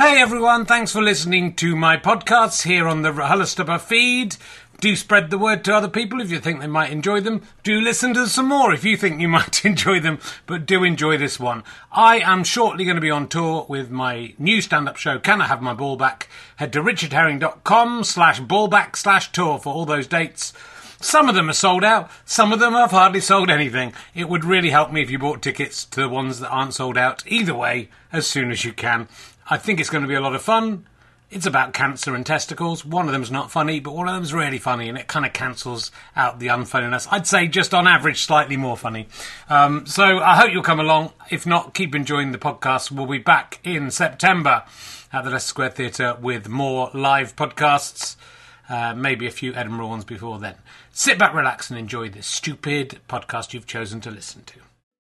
Hey everyone, thanks for listening to my podcasts here on the RHLSTP feed. Do spread the word to other people if you think they might enjoy them. Do listen to some more if you think you might enjoy them, but do enjoy this one. I am shortly going to be on tour with my new stand-up show, Can I Have My Ball Back? Head to richardherring.com/ballback/tour for all those dates. Some of them are sold out, some of them have hardly sold anything. It would really help me if you bought tickets to the ones that aren't sold out. Either way, as soon as you can. I think it's going to be a lot of fun. It's about cancer and testicles. One of them's not funny, but one of them's really funny, and it kind of cancels out the unfunniness. I'd say just on average, slightly more funny. So I hope you'll come along. If not, keep enjoying the podcast. We'll be back in September at the Leicester Square Theatre with more live podcasts. Maybe a few Edinburgh ones before then. Sit back, relax, and enjoy this stupid podcast you've chosen to listen to.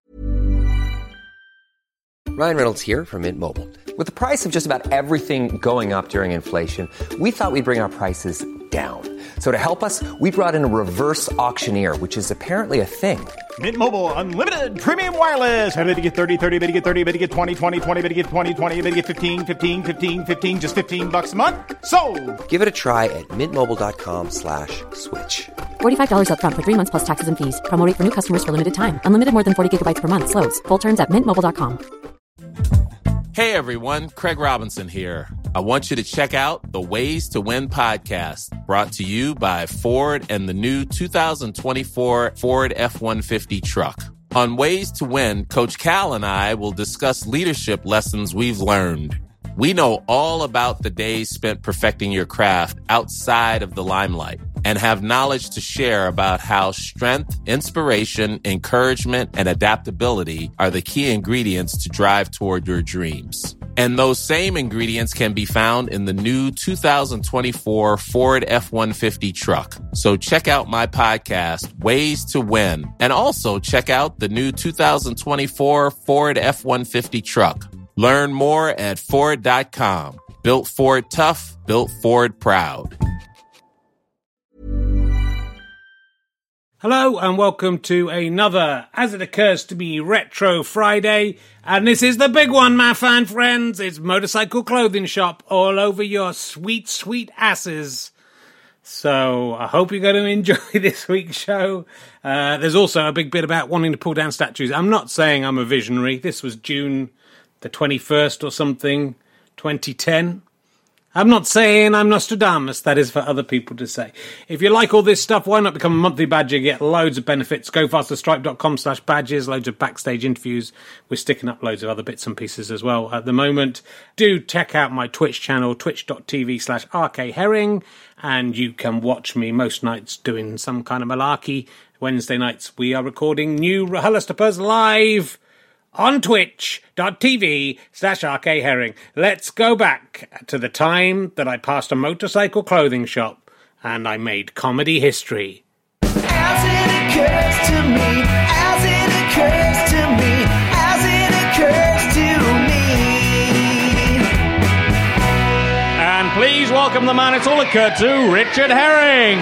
Ryan Reynolds here from Mint Mobile. With the price of just about everything going up during inflation, we thought we'd bring our prices down. So to help us, we brought in a reverse auctioneer, which is apparently a thing. Mint Mobile Unlimited Premium Wireless. How to get 30, 30, bit to get 30, bit to get 20, 20, 20, bit to get 20, 20, bit to get 15, 15, 15, 15, just $15 a month? Sold! Give it a try at mintmobile.com/switch. $45 up front for 3 months plus taxes and fees. Promo rate for new customers for limited time. Unlimited more than 40 gigabytes per month. Slows full terms at mintmobile.com. Hey everyone, Craig Robinson here. I want you to check out the Ways to Win podcast, brought to you by Ford and the new 2024 Ford F-150 truck. On Ways to Win, Coach Cal and I will discuss leadership lessons we've learned. We know all about the days spent perfecting your craft outside of the limelight and have knowledge to share about how strength, inspiration, encouragement, and adaptability are the key ingredients to drive toward your dreams. And those same ingredients can be found in the new 2024 Ford F-150 truck. So check out my podcast, Ways to Win, and also check out the new 2024 Ford F-150 truck. Learn more at Ford.com. Built Ford tough, built Ford proud. Hello and welcome to another As It Occurs to Be Retro Friday. And this is the big one, my fine friends. It's Motorcycle Clothing Shop all over your sweet, sweet asses. So I hope you're going to enjoy this week's show. There's also a big bit about wanting to pull down statues. I'm not saying I'm a visionary. This was June the 21st or something, 2010. I'm not saying I'm Nostradamus. That is for other people to say. If you like all this stuff, why not become a monthly badger? Get loads of benefits. Go fasterstripe.com/badges. Loads of backstage interviews. We're sticking up loads of other bits and pieces as well at the moment. Do check out my Twitch channel, twitch.tv/RKHerring. And you can watch me most nights doing some kind of malarkey. Wednesday nights we are recording new RHLSTPs live on twitch.tv/RKHerring. Let's go back to the time that I passed a motorcycle clothing shop and I made comedy history. As it occurs to me, as it occurs to me, as it occurs to me. And please welcome the man it's all occurred to, Richard Herring.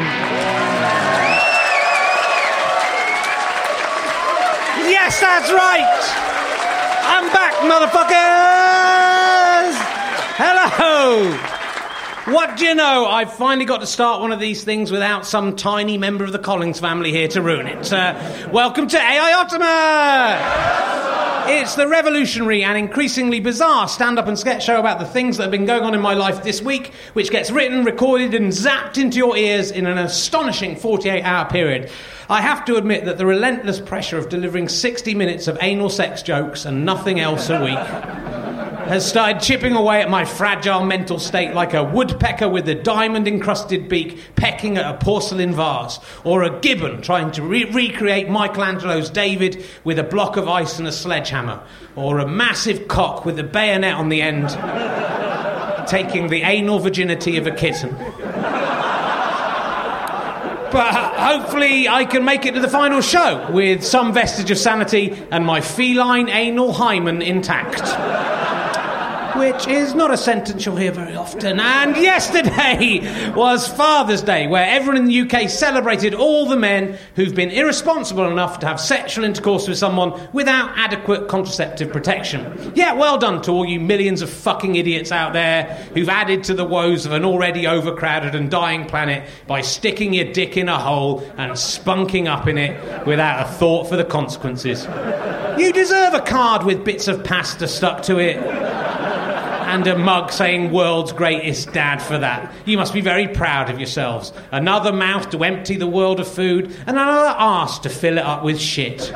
Yes, that's right! I'm back, motherfuckers! Hello! What do you know? I've finally got to start one of these things without some tiny member of the Collins family here to ruin it. Welcome to AI Optima! It's the revolutionary and increasingly bizarre stand-up and sketch show about the things that have been going on in my life this week, which gets written, recorded and zapped into your ears in an astonishing 48-hour period. I have to admit that the relentless pressure of delivering 60 minutes of anal sex jokes and nothing else a week has started chipping away at my fragile mental state like a woodpecker with a diamond-encrusted beak pecking at a porcelain vase, or a gibbon trying to recreate Michelangelo's David with a block of ice and a sledgehammer, or a massive cock with a bayonet on the end taking the anal virginity of a kitten. But hopefully I can make it to the final show with some vestige of sanity and my feline anal hymen intact. which is not a sentence you'll hear very often. And yesterday was Father's Day, where everyone in the UK celebrated all the men who've been irresponsible enough to have sexual intercourse with someone without adequate contraceptive protection. Yeah, well done to all you millions of fucking idiots out there who've added to the woes of an already overcrowded and dying planet by sticking your dick in a hole and spunking up in it without a thought for the consequences. You deserve a card with bits of pasta stuck to it and a mug saying world's greatest dad for that. You must be very proud of yourselves. Another mouth to empty the world of food and another arse to fill it up with shit.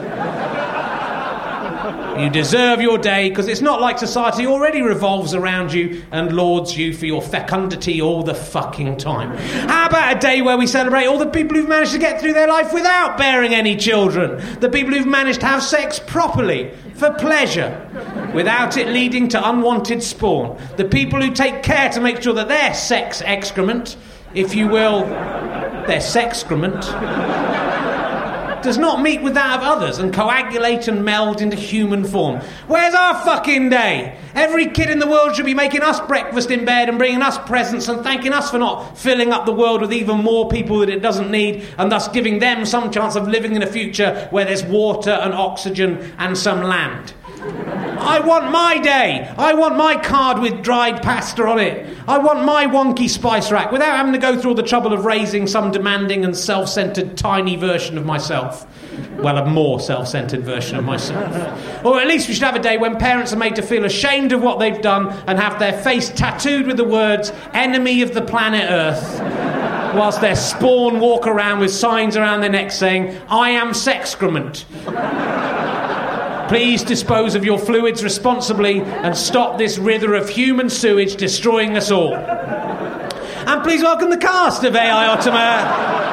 You deserve your day, because it's not like society already revolves around you and lauds you for your fecundity all the fucking time. How about a day where we celebrate all the people who've managed to get through their life without bearing any children? The people who've managed to have sex properly, for pleasure, without it leading to unwanted spawn. The people who take care to make sure that their sex excrement, if you will, their sexcrement, does not meet with that of others and coagulate and meld into human form. Where's our fucking day? Every kid in the world should be making us breakfast in bed and bringing us presents and thanking us for not filling up the world with even more people that it doesn't need, and thus giving them some chance of living in a future where there's water and oxygen and some land. I want my day. I want my card with dried pasta on it. I want my wonky spice rack without having to go through all the trouble of raising some demanding and self-centred tiny version of myself. Well, a more self-centred version of myself. Or at least we should have a day when parents are made to feel ashamed of what they've done and have their face tattooed with the words, enemy of the planet Earth, whilst their spawn walk around with signs around their necks saying, I am sexcrement. Please dispose of your fluids responsibly and stop this river of human sewage destroying us all. And please welcome the cast of AI Ottoman.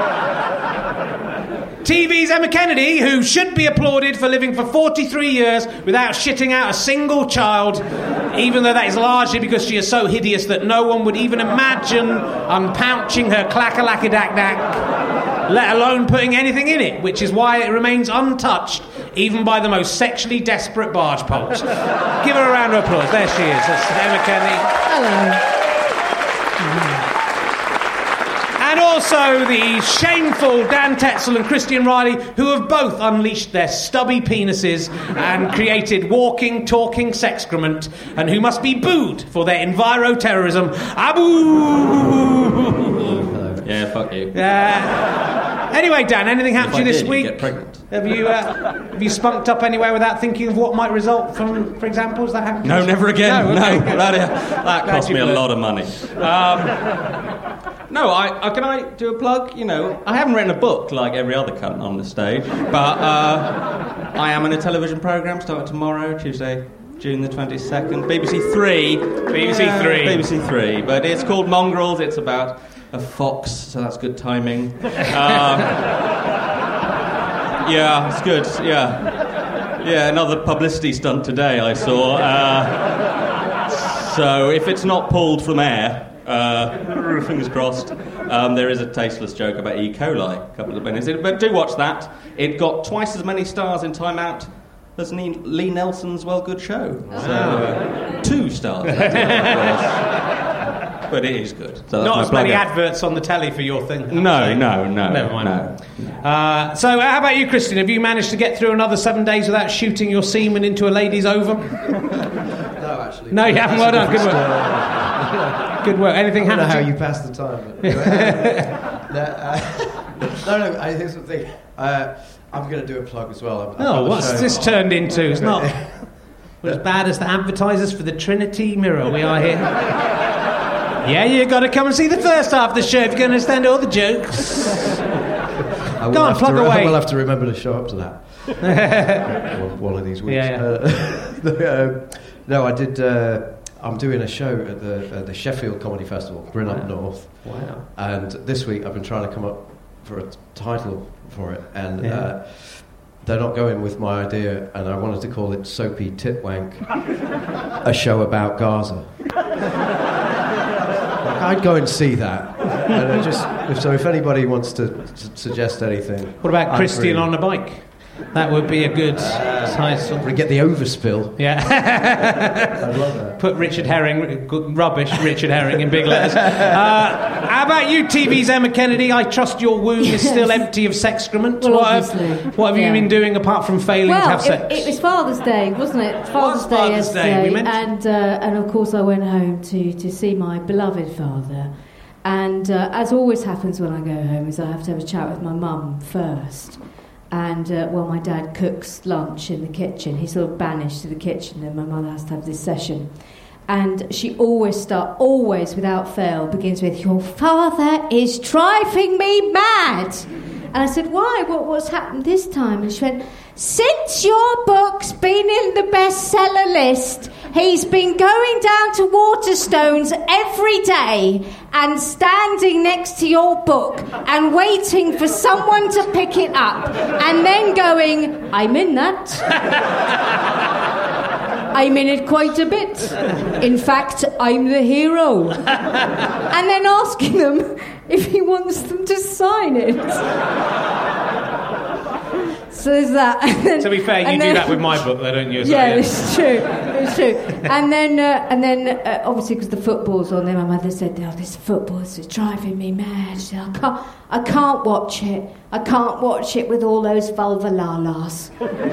TV's Emma Kennedy, who should be applauded for living for 43 years without shitting out a single child, even though that is largely because she is so hideous that no one would even imagine unpouching her clack-a-lack-a-dack-dack, let alone putting anything in it, which is why it remains untouched even by the most sexually desperate barge poles. Give her a round of applause. There she is. That's Emma Kennedy. Hello. And also the shameful Dan Tetzel and Christian Riley, who have both unleashed their stubby penises and created walking, talking sexcrement, and who must be booed for their enviro-terrorism. Abu! Yeah, fuck you. Anyway, Dan, anything happened to you this week? You get pregnant. Have you spunked up anywhere without thinking of what might result from, for example, has that happened? No, never again. No, okay. That cost me a lot of money. No, can I do a plug? You know, I haven't written a book like every other cunt on the stage, but I am in a television programme starting tomorrow, Tuesday, June the 22nd, BBC Three. BBC Three, but it's called Mongrels. It's about a fox, so that's good timing. Yeah, it's good. Yeah, another publicity stunt today I saw. So if it's not pulled from air, fingers crossed, there is a tasteless joke about E. coli a couple of minutes in. But do watch that. It got twice as many stars in Time Out as Lee Nelson's Well Good Show. So 2 stars. But it is good. So not as many adverts on the telly for your thing. No. Never mind. No. So how about you, Christian? Have you managed to get through another 7 days without shooting your semen into a lady's ovum? No, actually. No, you haven't. Well done. Good work. Good work. Anything happened? I don't know how you pass the time. No. Here's the thing. I'm going to do a plug as well. What's this turned into? It's not as bad as the advertisers for the Trinity Mirror. We are here. Yeah, you got to come and see the first half of the show if you're going to understand all the jokes. Go on, plug away. I will have to remember to show up to that one of these weeks. Yeah. No, I did. I'm doing a show at the Sheffield Comedy Festival, Bryn Up North. Wow. And this week I've been trying to come up for a title for it, and they're not going with my idea, and I wanted to call it Soapy Titwank, a show about Gaza. I'd go and see that. And if anybody wants to suggest anything... What about Christian on a bike? That would be a good title. We get the overspill. Yeah. I love that. Put Richard Herring, rubbish Richard Herring in big letters. How about you, TV's Emma Kennedy? I trust your womb is still empty of sexcrement. Well, what have you been doing apart from failing to have sex? It was Father's Day, wasn't it? Father's Day yesterday. And of course I went home to see my beloved father. And as always happens when I go home is I have to have a chat with my mum first. And while my dad cooks lunch in the kitchen, he's sort of banished to the kitchen, and my mother has to have this session. And she always without fail, begins with, "Your father is driving me mad." And I said, "Why? What's happened this time?" And she went, "Since your book's been in the bestseller list, he's been going down to Waterstones every day and standing next to your book and waiting for someone to pick it up and then going, 'I'm in that.' I'm in it quite a bit. In fact, I'm the hero." And then asking them if he wants them to sign it. So there's that. Then, to be fair, you do that with my book, though, don't you? Yeah, it's true. It's true. And then obviously, because the football's on there, my mother said, "Oh, this football is driving me mad." She said, I can't watch it. I can't watch it with all those vulva-la-las.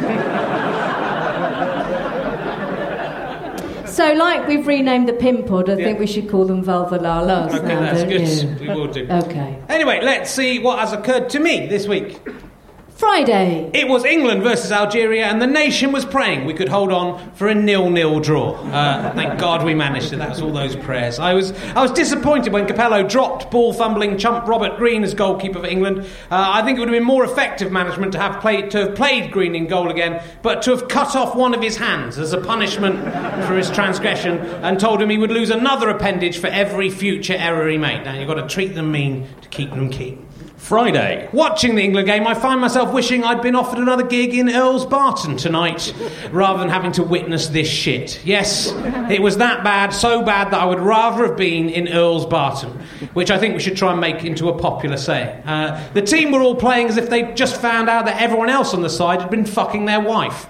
So, like we've renamed the Pin Pod, I think we should call them vulva-la-las. Okay, now, that's good. you? We will do. Okay. Anyway, let's see what has occurred to me this week. Friday. It was England versus Algeria, and the nation was praying we could hold on for a 0-0 draw. Thank God we managed it. That was all those prayers. I was disappointed when Capello dropped ball-fumbling chump Robert Green as goalkeeper for England. I think it would have been more effective management to have played Green in goal again, but to have cut off one of his hands as a punishment for his transgression and told him he would lose another appendage for every future error he made. Now, you've got to treat them mean to keep them keen. Friday. Watching the England game, I find myself wishing I'd been offered another gig in Earl's Barton tonight, rather than having to witness this shit. Yes, it was that bad, so bad that I would rather have been in Earl's Barton, which I think we should try and make into a popular saying. The team were all playing as if they'd just found out that everyone else on the side had been fucking their wife.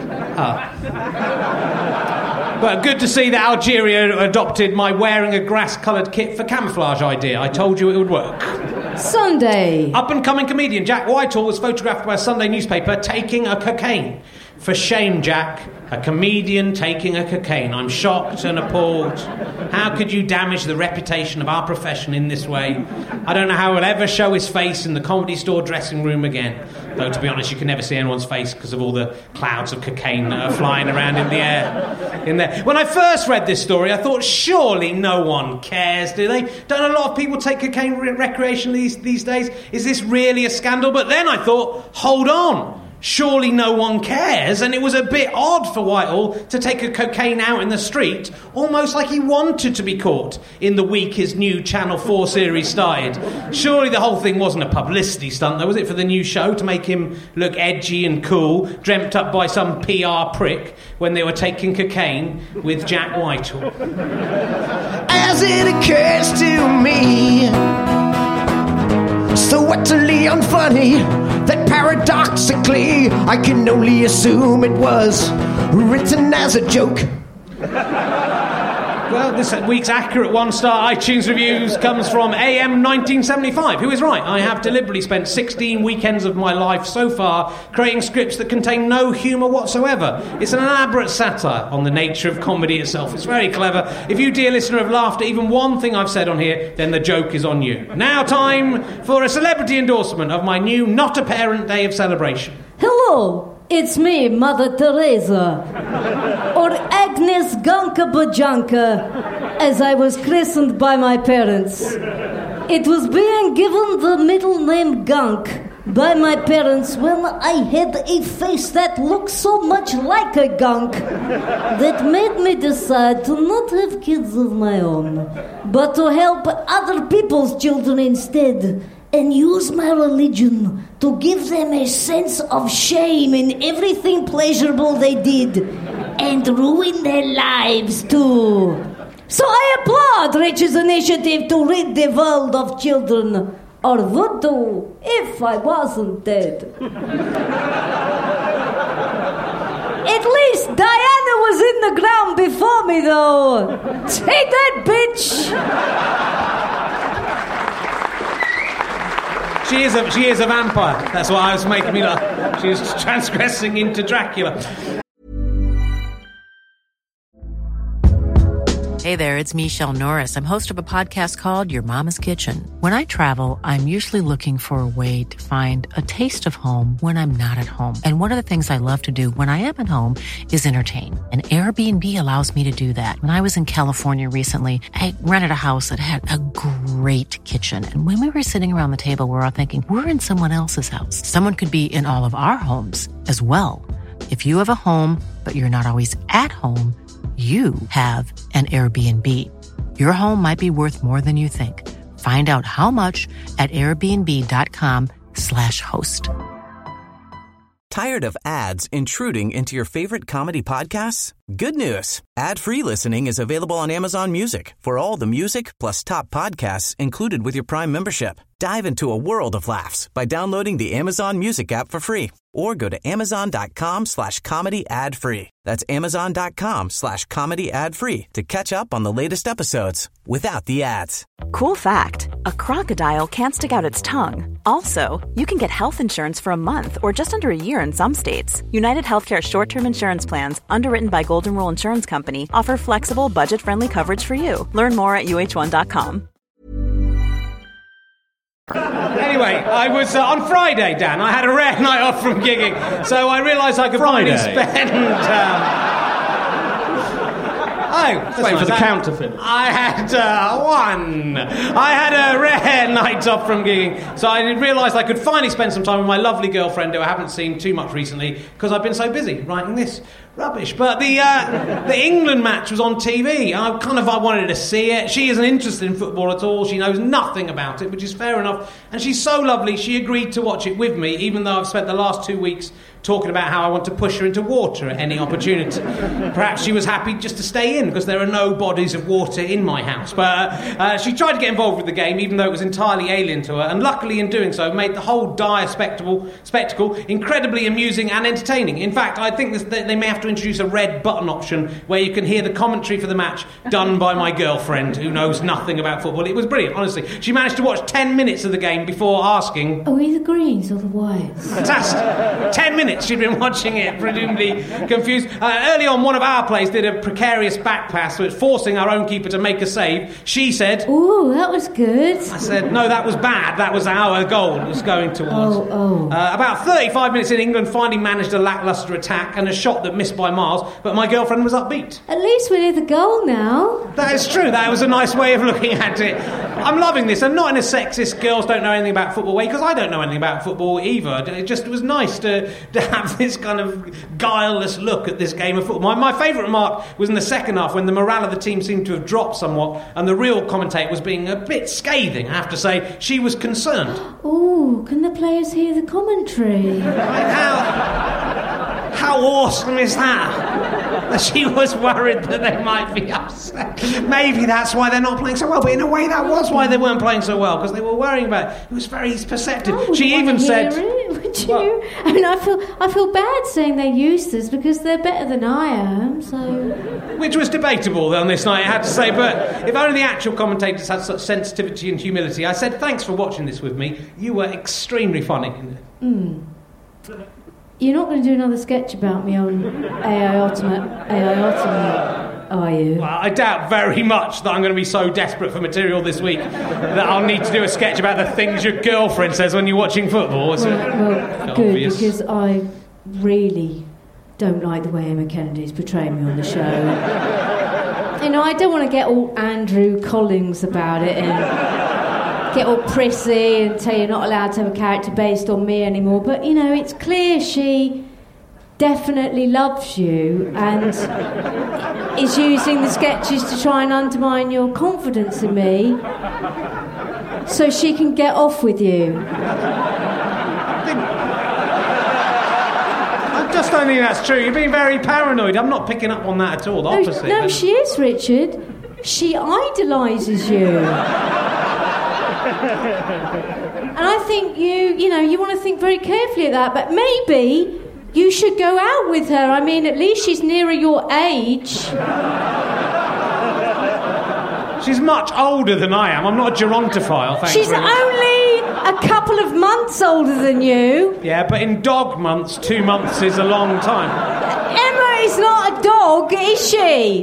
But good to see that Algeria adopted my wearing a grass-coloured kit for camouflage idea. I told you it would work. Sunday. Up-and-coming comedian Jack Whitehall was photographed by a Sunday newspaper taking a cocaine. For shame, Jack. A comedian taking a cocaine. I'm shocked and appalled. How could you damage the reputation of our profession in this way? I don't know how he'll ever show his face in the Comedy Store dressing room again. Though, to be honest, you can never see anyone's face because of all the clouds of cocaine that are flying around in the air. In there. When I first read this story, I thought, surely no one cares, do they? Don't a lot of people take cocaine recreationally these days? Is this really a scandal? But then I thought, hold on. Surely no one cares, and it was a bit odd for Whitehall to take a cocaine out in the street, almost like he wanted to be caught in the week his new Channel 4 series started. Surely the whole thing wasn't a publicity stunt, though, was it, for the new show, to make him look edgy and cool, dreamt up by some PR prick when they were taking cocaine with Jack Whitehall? As it occurs to me, so utterly unfunny that paradoxically I can only assume it was written as a joke. Well, this week's accurate one-star iTunes reviews comes from AM1975, who is right. I have deliberately spent 16 weekends of my life so far creating scripts that contain no humour whatsoever. It's an elaborate satire on the nature of comedy itself. It's very clever. If you, dear listener, have laughed at even one thing I've said on here, then the joke is on you. Now time for a celebrity endorsement of my new Not a Parent Day of celebration. Hello, it's me, Mother Teresa, or Agnes Gunka Bajanka, as I was christened by my parents. It was being given the middle name Gunk by my parents when I had a face that looked so much like a gunk that made me decide to not have kids of my own, but to help other people's children instead, and use my religion to give them a sense of shame in everything pleasurable they did, and ruin their lives too. So I applaud Rich's initiative to rid the world of children or would do if I wasn't dead. At least Diana was in the ground before me, though. Take that, bitch! She is a vampire. That's what I was making me laugh. She was transgressing into Dracula. Hey there, it's Michelle Norris. I'm host of a podcast called Your Mama's Kitchen. When I travel, I'm usually looking for a way to find a taste of home when I'm not at home. And one of the things I love to do when I am at home is entertain. And Airbnb allows me to do that. When I was in California recently, I rented a house that had a great kitchen. And when we were sitting around the table, we were all thinking, we're in someone else's house. Someone could be in all of our homes as well. If you have a home, but you're not always at home, you have an Airbnb. Your home might be worth more than you think. Find out how much at airbnb.com/host. Tired of ads intruding into your favorite comedy podcasts? Good news. Ad-free listening is available on Amazon Music for all the music plus top podcasts included with your Prime membership. Dive into a world of laughs by downloading the Amazon Music app for free or go to amazon.com/comedy ad-free. That's amazon.com/comedy ad-free to catch up on the latest episodes without the ads. Cool fact, a crocodile can't stick out its tongue. Also, you can get health insurance for a month or just under a year in some states. United Healthcare short-term insurance plans, underwritten by Golden Rule Insurance Company, offer flexible, budget-friendly coverage for you. Learn more at uh1.com. Anyway, I was on Friday, Dan. I had a rare night off from gigging, so I realised I could finally spend. Wait for the counterfeit. I had a rare night off from gigging, so I realised I could finally spend some time with my lovely girlfriend, who I haven't seen too much recently because I've been so busy writing this rubbish. But the England match was on TV. I wanted to see it. She isn't interested in football at all. She knows nothing about it, which is fair enough. And she's so lovely, she agreed to watch it with me, even though I've spent the last 2 weeks talking about how I want to push her into water at any opportunity. Perhaps she was happy just to stay in because there are no bodies of water in my house. But she tried to get involved with the game, even though it was entirely alien to her, and luckily in doing so made the whole dire spectacle incredibly amusing and entertaining. In fact, I think they may have to introduce a red button option where you can hear the commentary for the match done by my girlfriend, who knows nothing about football. It was brilliant, honestly. She managed to watch 10 minutes of the game before asking, are we the greens or the whites? Fantastic. 10 minutes she'd been watching it, presumably confused. Early on, one of our players did a precarious back pass, forcing our own keeper to make a save. She said, ooh, that was good. I said, no, that was bad. That was our goal it was going towards. About 35 minutes in, England finally managed a lacklustre attack and a shot that missed by miles, but my girlfriend was upbeat. At least we're near the goal now. That is true. That was a nice way of looking at it. I'm loving this, and not in a sexist girls don't know anything about football way, because I don't know anything about football either. It was nice to have this kind of guileless look at this game of football. My favourite remark was in the second half when the morale of the team seemed to have dropped somewhat and the real commentator was being a bit scathing. I have to say, she was concerned. Ooh, can the players hear the commentary? How awesome is that? She was worried that they might be upset. Maybe that's why they're not playing so well, but in a way that was why they weren't playing so well, because they were worrying about it. It was very perceptive. She even said... Would you? I mean, I feel bad saying they're useless because they're better than I am, so... Which was debatable on this night, I had to say, but if only the actual commentators had such sensitivity and humility. I said, thanks for watching this with me. You were extremely funny. You're not going to do another sketch about me on AI Ultimate, are you? Well, I doubt very much that I'm going to be so desperate for material this week that I'll need to do a sketch about the things your girlfriend says when you're watching football. Well, good, because I really don't like the way Emma Kennedy's portraying me on the show. You know, I don't want to get all Andrew Collins about it and get all prissy and tell you you're not allowed to have a character based on me anymore, but, you know, it's clear she definitely loves you and is using the sketches to try and undermine your confidence in me so she can get off with you. I just don't think that's true. You're being very paranoid. I'm not picking up on that at all. The opposite. No, she is, Richard. She idolises you. And I think you want to think very carefully of that, but maybe you should go out with her. I mean, at least she's nearer your age. She's much older than I am. I'm not a gerontophile, thanks. She's only a couple of months older than you. Yeah, but in dog months, 2 months is a long time. Emma is not a dog, is she?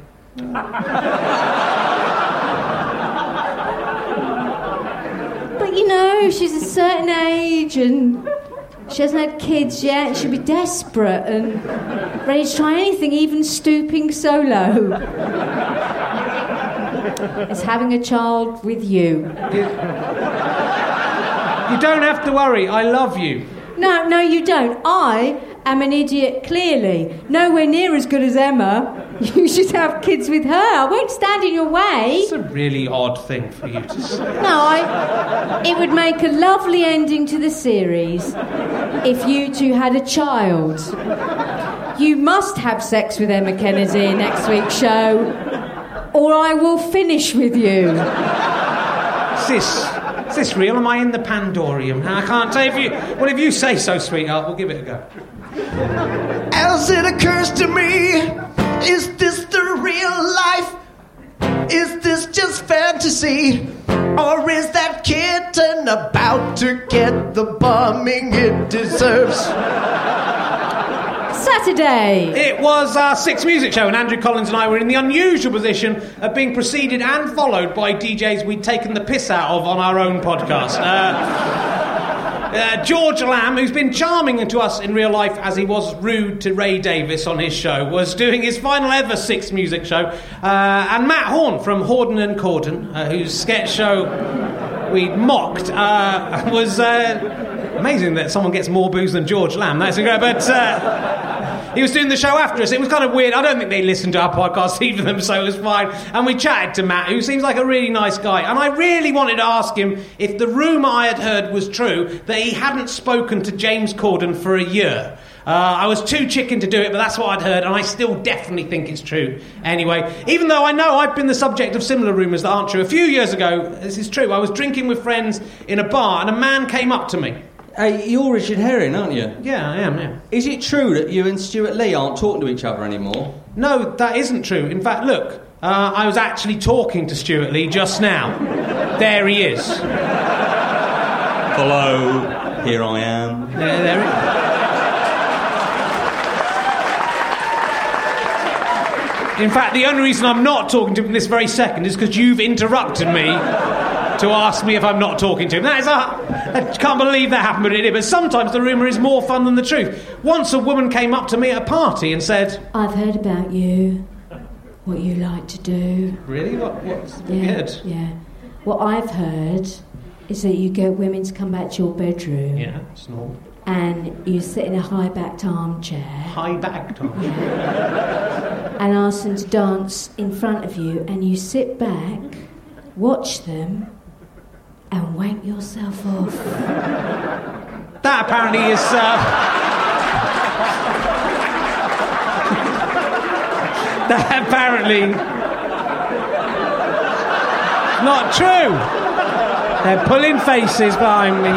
But she's a certain age and she hasn't had kids yet, and she'll be desperate and ready to try anything, even stooping so low. It's having a child with you. You don't have to worry, I love you. No, you don't. I am an idiot, clearly. Nowhere near as good as Emma. You should have kids with her. I won't stand in your way. It's a really odd thing for you to say. No, it would make a lovely ending to the series if you two had a child. You must have sex with Emma Kennedy next week's show, or I will finish with you. Is this real? Am I in the Pandorium? I can't tell if you... Well, if you say so, sweetheart, we'll give it a go. As it occurs to me, is this the real life? Is this just fantasy? Or is that kitten about to get the bombing it deserves? Saturday. It was our sixth music show, and Andrew Collins and I were in the unusual position of being preceded and followed by DJs we'd taken the piss out of on our own podcast. George Lamb, who's been charming to us in real life as he was rude to Ray Davis on his show, was doing his final ever sixth music show. And Matt Horn from Horden and Corden, whose sketch show we'd mocked, was... amazing that someone gets more booze than George Lamb. That's incredible. But he was doing the show after us. It was kind of weird. I don't think they listened to our podcast either, them, so it was fine. And we chatted to Matt, who seems like a really nice guy. And I really wanted to ask him if the rumour I had heard was true, that he hadn't spoken to James Corden for a year. I was too chicken to do it, but that's what I'd heard, and I still definitely think it's true. Anyway, even though I know I've been the subject of similar rumours that aren't true, a few years ago, this is true, I was drinking with friends in a bar, and a man came up to me. Hey, you're Richard Herring, aren't you? Yeah, I am, yeah. Is it true that you and Stuart Lee aren't talking to each other anymore? No, that isn't true. In fact, look, I was actually talking to Stuart Lee just now. There he is. Hello, here I am. There he is. In fact, the only reason I'm not talking to him this very second is because you've interrupted me to ask me if I'm not talking to him. I can't believe that happened, but it did. But sometimes the rumour is more fun than the truth. Once a woman came up to me at a party and said... I've heard about you, what you like to do. Really? What's weird? Yeah. What I've heard is that you get women to come back to your bedroom. Yeah, it's normal. And you sit in a high-backed armchair. High-backed armchair? Yeah. And ask them to dance in front of you, and you sit back, watch them, and wank yourself off. That apparently is... that apparently... not true. They're pulling faces behind me.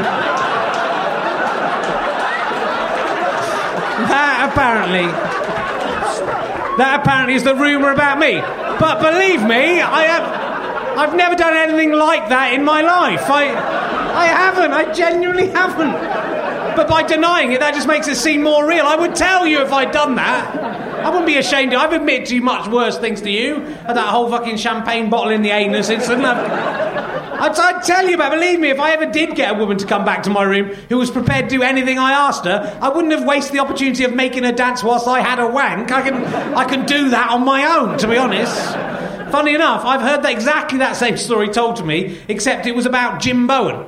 That apparently is the rumour about me. But believe me, I've never done anything like that in my life. I haven't. I genuinely haven't. But by denying it, that just makes it seem more real. I would tell you if I'd done that. I wouldn't be ashamed of it. I've admitted to much worse things to you. That whole fucking champagne bottle in the anus incident. I'd tell you about it. Believe me, if I ever did get a woman to come back to my room who was prepared to do anything I asked her, I wouldn't have wasted the opportunity of making her dance whilst I had a wank. I can do that on my own, to be honest. Funny enough, I've heard exactly that same story told to me, except it was about Jim Bowen.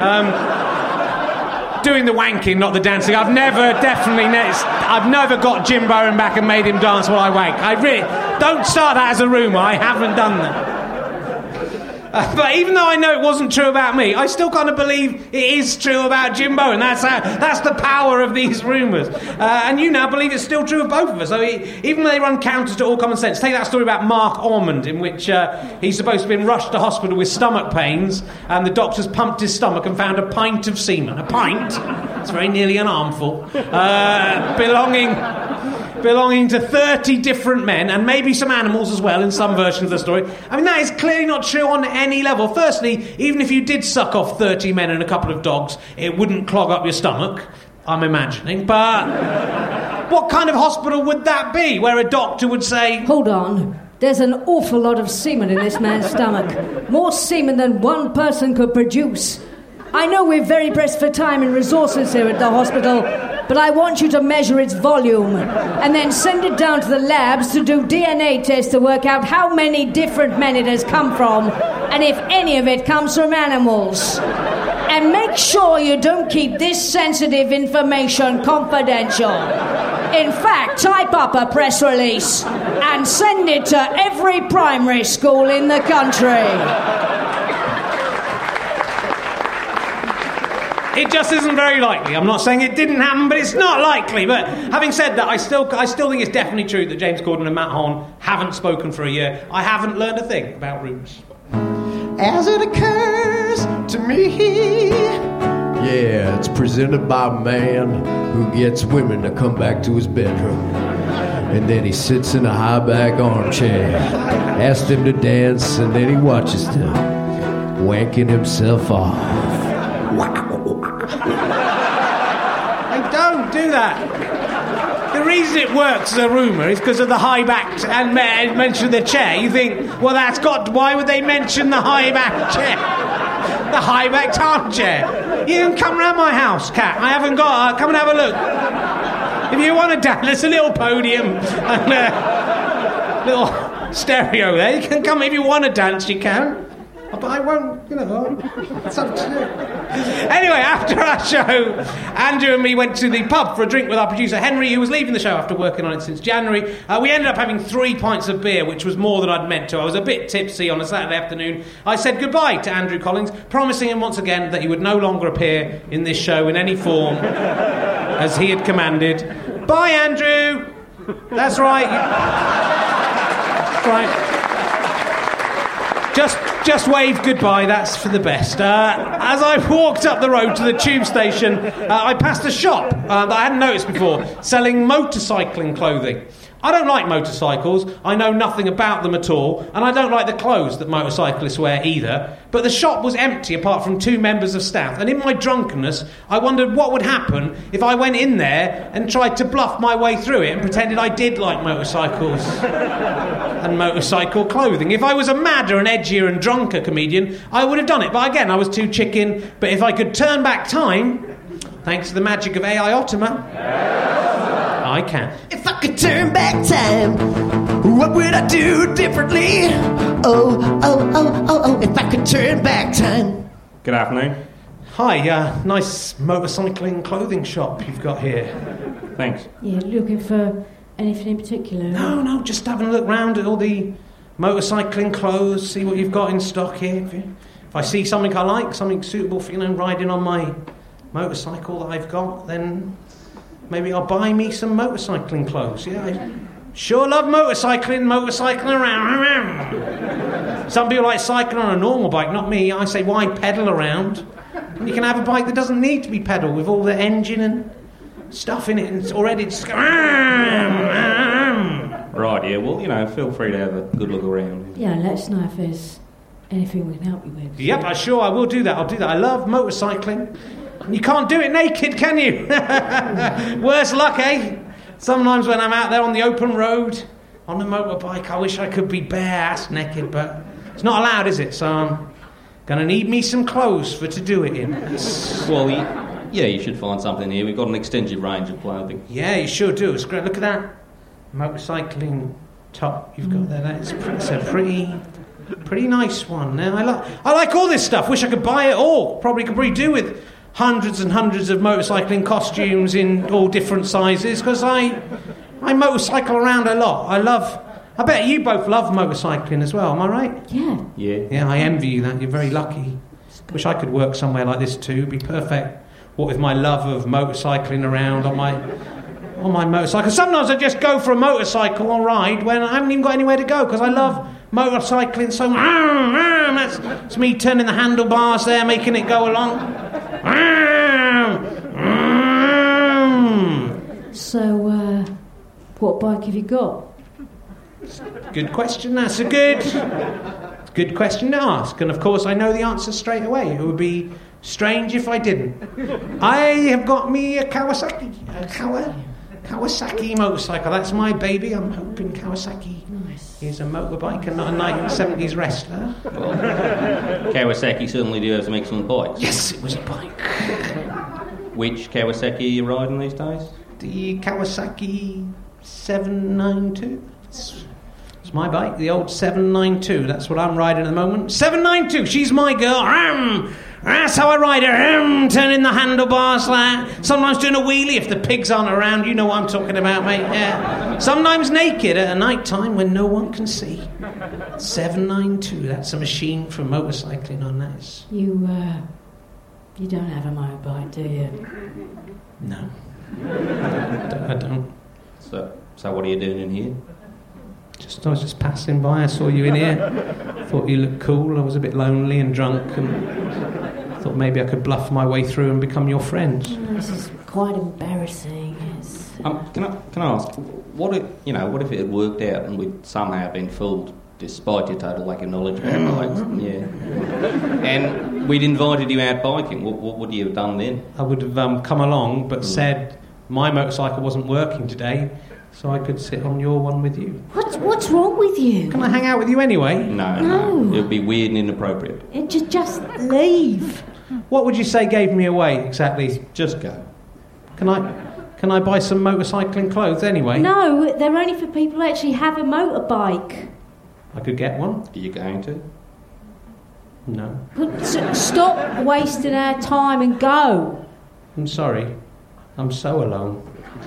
Doing the wanking, not the dancing. I've never got Jim Bowen back and made him dance while I wank. I really... Don't start that as a rumour. I haven't done that. But even though I know it wasn't true about me, I still kind of believe it is true about Jimbo, and that's the power of these rumours. And you now believe it's still true of both of us. So even though they run counter to all common sense. Take that story about Mark Ormond, in which he's supposed to have been rushed to hospital with stomach pains, and the doctors pumped his stomach and found a pint of semen. A pint? It's very nearly an armful. Belonging to 30 different men, and maybe some animals as well in some versions of the story. I mean, that is clearly not true on any level. Firstly, even if you did suck off 30 men and a couple of dogs, it wouldn't clog up your stomach, I'm imagining. But what kind of hospital would that be, where a doctor would say... Hold on. There's an awful lot of semen in this man's stomach. More semen than one person could produce. I know we're very pressed for time and resources here at the hospital, but I want you to measure its volume and then send it down to the labs to do DNA tests to work out how many different men it has come from and if any of it comes from animals. And make sure you don't keep this sensitive information confidential. In fact, type up a press release and send it to every primary school in the country. It just isn't very likely. I'm not saying it didn't happen, but it's not likely. But having said that, I still think it's definitely true that James Corden and Matt Horn haven't spoken for a year. I haven't learned a thing about rumours. As it occurs to me. Yeah, it's presented by a man who gets women to come back to his bedroom. And then he sits in a high-back armchair, asks them to dance, and then he watches them wanking himself off. Hey, don't do that. The reason it works as a rumour is because of the high-backed and mention of the chair. You think, well, why would they mention the high-backed chair? The high-backed armchair. You can come round my house, Kat. I haven't got... come and have a look. If you want to dance, there's a little podium and a little stereo there. You can come if you want to dance, you can. But I won't, it's up to you. Anyway, after our show, Andrew and me went to the pub for a drink with our producer Henry, who was leaving the show after working on it since January. We ended up having 3 pints of beer, which was more than I'd meant to. I was a bit tipsy on a Saturday afternoon. I said goodbye to Andrew Collins, promising him once again that he would no longer appear in this show in any form as he had commanded. Bye, Andrew! That's right. Right. Just wave goodbye, that's for the best. As I walked up the road to the tube station, I passed a shop that I hadn't noticed before, selling motorcycling clothing. I don't like motorcycles, I know nothing about them at all, and I don't like the clothes that motorcyclists wear either. But the shop was empty apart from 2 members of staff, and in my drunkenness, I wondered what would happen if I went in there and tried to bluff my way through it and pretended I did like motorcycles and motorcycle clothing. If I was a madder and edgier and drunker comedian, I would have done it. But again, I was too chicken. But if I could turn back time, thanks to the magic of AI Optima, I can. If I could turn back time, what would I do differently? Oh, if I could turn back time. Good afternoon. Hi, nice motorcycling clothing shop you've got here. Thanks. Yeah, looking for anything in particular? No, just having a look round at all the motorcycling clothes, see what you've got in stock here. If I see something I like, something suitable for, riding on my motorcycle that I've got, then maybe I'll buy me some motorcycling clothes. Yeah, I sure love motorcycling around. Some people like cycling on a normal bike, not me. I say, why pedal around? You can have a bike that doesn't need to be pedalled with all the engine and stuff in it, and it's already just go. Right, yeah, well, feel free to have a good look around. Yeah, let us know if there's anything we can help you with. Yep, I will do that. I'll do that. I love motorcycling. You can't do it naked, can you? Worse luck, eh? Sometimes when I'm out there on the open road, on a motorbike, I wish I could be bare-ass naked, but it's not allowed, is it? So I'm going to need me some clothes to do it in. Well, yeah, you should find something here. We've got an extensive range of clothing. Yeah, you sure do. It's great. Look at that motorcycling top you've got there. It's a pretty nice one. Now I like all this stuff. Wish I could buy it all. Probably could do with hundreds and hundreds of motorcycling costumes in all different sizes, because I motorcycle around a lot. I I bet you both love motorcycling as well, am I right? Yeah. Yeah, I envy you that. You're very lucky. Wish I could work somewhere like this too. It'd be perfect. What with my love of motorcycling around on my motorcycle. Sometimes I just go for a motorcycle or ride when I haven't even got anywhere to go because I love motorcycling so much. That's me turning the handlebars there, making it go along. So, what bike have you got? Good question. That's a good question to ask. And of course, I know the answer straight away. It would be strange if I didn't. I have got me a Kawasaki. Kawasaki motorcycle. That's my baby. I'm hoping Kawasaki is a motorbike and not a 1970s wrestler. Well, Kawasaki certainly do have some excellent bikes. Yes, it was a bike. Which Kawasaki are you riding these days? The Kawasaki 792. It's my bike, the old 792. That's what I'm riding at the moment. 792, she's my girl. That's how I ride her. Turning the handlebars like that. Sometimes doing a wheelie if the pigs aren't around. You know what I'm talking about, mate. Yeah. Sometimes naked at a night time when no one can see. 792, that's a machine for motorcycling on that. You don't have a motorbike, do you? No. I don't. So what are you doing in here? I was just passing by. I saw you in here. Thought you looked cool. I was a bit lonely and drunk, and thought maybe I could bluff my way through and become your friend. This is quite embarrassing. Can I ask, what if it had worked out and we'd somehow been fooled, despite your total lack of knowledge about bikes? Yeah. And we'd invited you out biking. What would you have done then? I would have come along, but said my motorcycle wasn't working today. So I could sit on your one with you. What's wrong with you? Can I hang out with you anyway? No. It would be weird and inappropriate. Just leave. What would you say gave me away exactly? Just go. Can I buy some motorcycling clothes anyway? No, they're only for people who actually have a motorbike. I could get one. Are you going to? No. Stop wasting our time and go. I'm sorry. I'm so alone.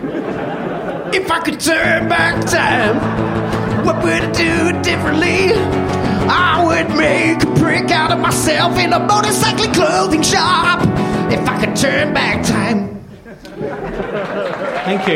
If I could turn back time, what would I do differently? I would make a prick out of myself in a motorcycling clothing shop. If I could turn back time. Thank you.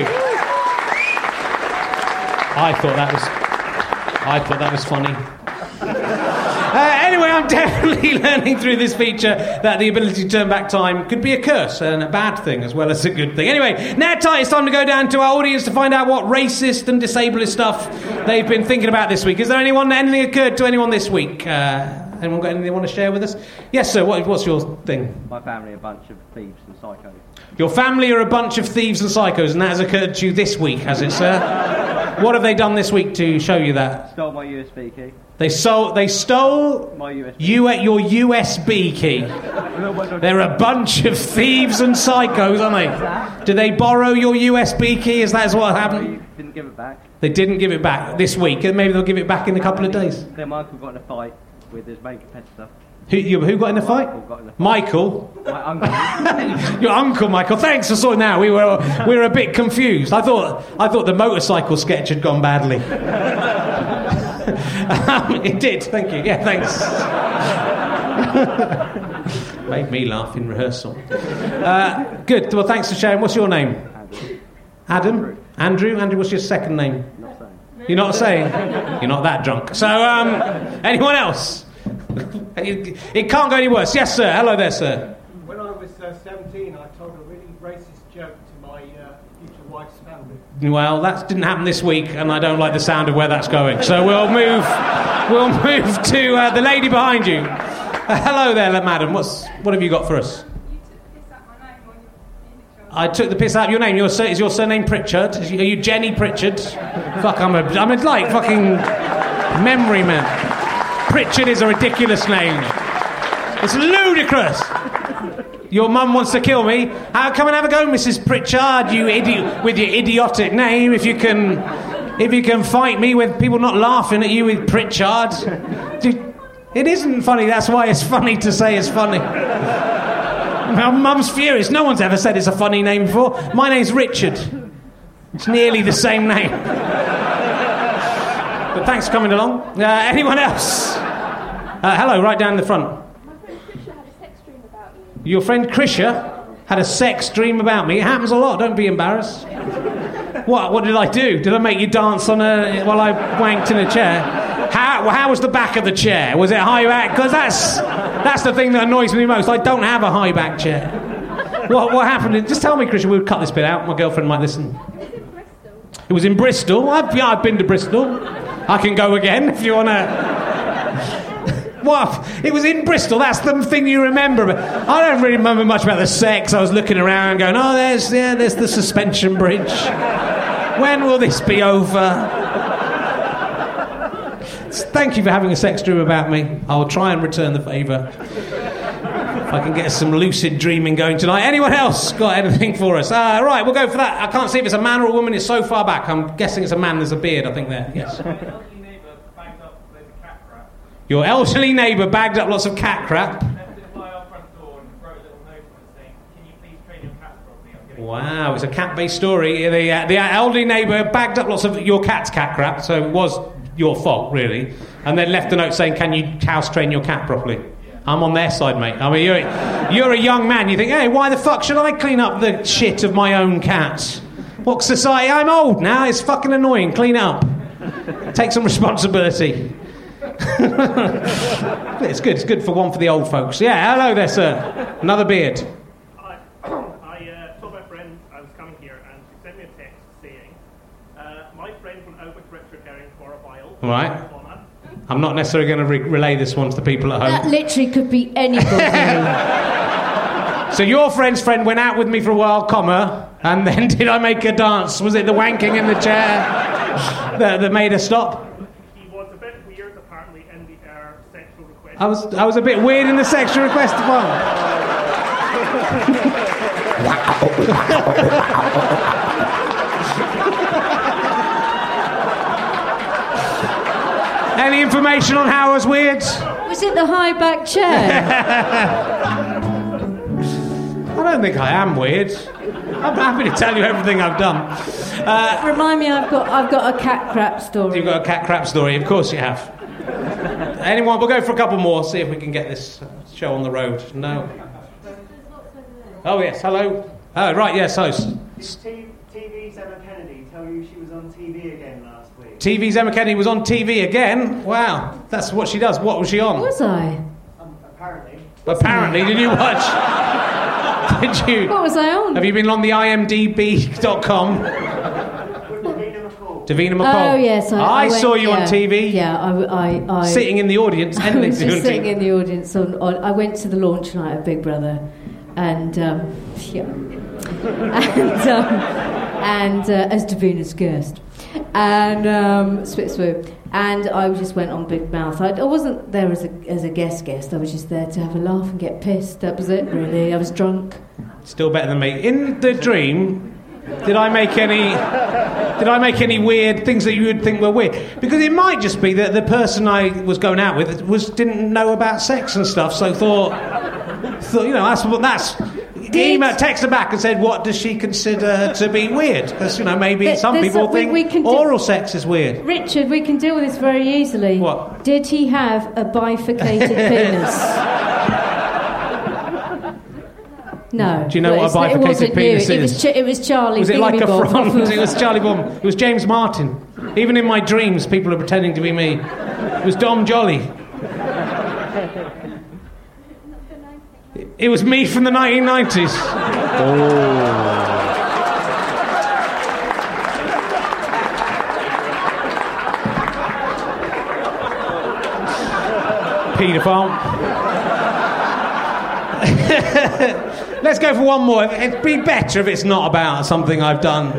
I thought that was funny. Anyway, I'm definitely learning through this feature that the ability to turn back time could be a curse and a bad thing as well as a good thing. Anyway, now it's time to go down to our audience to find out what racist and disablist stuff they've been thinking about this week. Is there anything occurred to anyone this week? Anyone got anything they want to share with us? Yes, sir, what's your thing? My family are a bunch of thieves and psychos. Your family are a bunch of thieves and psychos, and that has occurred to you this week, has it, sir? What have they done this week to show you that? Stole my USB key. They stole my USB. your USB key. They're a bunch of thieves and psychos, aren't they? Did they borrow your USB key? Is that what happened? They didn't give it back. They didn't give it back this week, and maybe they'll give it back in a couple of days. Then my uncle got in a fight with his main competitor. Who got in the fight? Michael. My uncle. Your uncle, Michael. Thanks for sorting that out. We were a bit confused. I thought the motorcycle sketch had gone badly. It did. Thank you. Yeah, thanks. Made me laugh in rehearsal. Good. Well, thanks for sharing. What's your name? Adam. Andrew. Andrew. What's your second name? Not saying. You're not saying. You're not that drunk. So, anyone else? It can't go any worse. Yes, sir. Hello there, sir. When I was 17, I told a really racist joke to my future wife's family. Well, that didn't happen this week, and I don't like the sound of where that's going. So we'll move to the lady behind you. Hello there, madam. What have you got for us? I took the piss out of your name. Is your surname Pritchard? Are you Jenny Pritchard? Fuck, I'm a like fucking memory man. Pritchard is a ridiculous name. It's ludicrous. Your mum wants to kill me. Come and have a go, Mrs. Pritchard, you idiot, with your idiotic name. If you can fight me with people not laughing at you with Pritchard. It isn't funny. That's why it's funny to say it's funny. My mum's furious. No one's ever said it's a funny name before. My name's Richard. It's nearly the same name. But thanks for coming along. Anyone else? Hello, right down in the front. Your friend Krisha had a sex dream about me. It happens a lot, don't be embarrassed. What did I do? Did I make you dance on while I wanked in a chair? How was the back of the chair? Was it high back? Because that's the thing that annoys me most. I don't have a high back chair. What happened? Just tell me, Krisha, we'll cut this bit out. My girlfriend might listen. It was in Bristol. I've been to Bristol. I can go again if you want to... What? It was in Bristol. That's the thing you remember. But I don't really remember much about the sex. I was looking around going, oh, there's the suspension bridge. When will this be over? Thank you for having a sex dream about me. I'll try and return the favour. If I can get some lucid dreaming going tonight. Anyone else got anything for us? Right, we'll go for that. I can't see if it's a man or a woman. It's so far back. I'm guessing it's a man. There's a beard, I think, there. Yes. Your elderly neighbour bagged up lots of cat crap. Wow, it's a cat-based story. The elderly neighbour bagged up lots of your cat's cat crap, so it was your fault, really, and then left a note saying, can you house train your cat properly? I'm on their side, mate. I mean, you're a young man. You think, hey, why the fuck should I clean up the shit of my own cat? What society? I'm old now. It's fucking annoying. Clean it up. Take some responsibility. It's good. It's good for one for the old folks. Yeah, hello there, sir. Another beard. Hi. I told my friend I was coming here, and she sent me a text saying, my friend went out with Richard Herring for a while. Right. I'm not necessarily going to relay this one to the people at home. That literally could be anybody. So your friend's friend went out with me for a while, comma, and then did I make her dance? Was it the wanking in the chair that made her stop? He was a bit weird, apparently, in the sexual request. I was a bit weird in the sexual request one. Any information on how I was weird? Was it the high back chair? I don't think I am weird. I'm happy to tell you everything I've done. Remind me, I've got a cat crap story. You've got a cat crap story, of course you have. Anyone? We'll go for a couple more, see if we can get this show on the road. No. Oh yes, hello. Oh right, yes, host. TV's Emma Kennedy tell you she was on TV again last week. TV's Emma Kennedy was on TV again? Wow, that's what she does. What was she on? Was I? Apparently. Apparently, did you watch? Did you? What was I on? Have you been on the imdb.com? Davina McCall. Oh yes, I saw you on TV. Yeah, I sitting in the audience. I was just sitting in the audience. I went to the launch night of Big Brother, and as Davina's guest, and Spit Swoop, and I just went on Big Mouth. I wasn't there as a guest. I was just there to have a laugh and get pissed. That was it, really. I was drunk. Still better than me. In the dream, did I make any weird things that you would think were weird? Because it might just be that the person I was going out with didn't know about sex and stuff, so thought you know, that's. Text her back and said, what does she consider to be weird? Because, you know, maybe some people think oral sex is weird. Richard, we can deal with this very easily. What? Did he have a bifurcated penis? No. Do you know what a bifurcated penis is? It was Charlie. Was it like a front? It was Charlie Bomb. It was James Martin. Even in my dreams, people are pretending to be me. It was Dom Jolly. It was me from the 1990s. Paedophile. Let's go for one more. It'd be better if it's not about something I've done.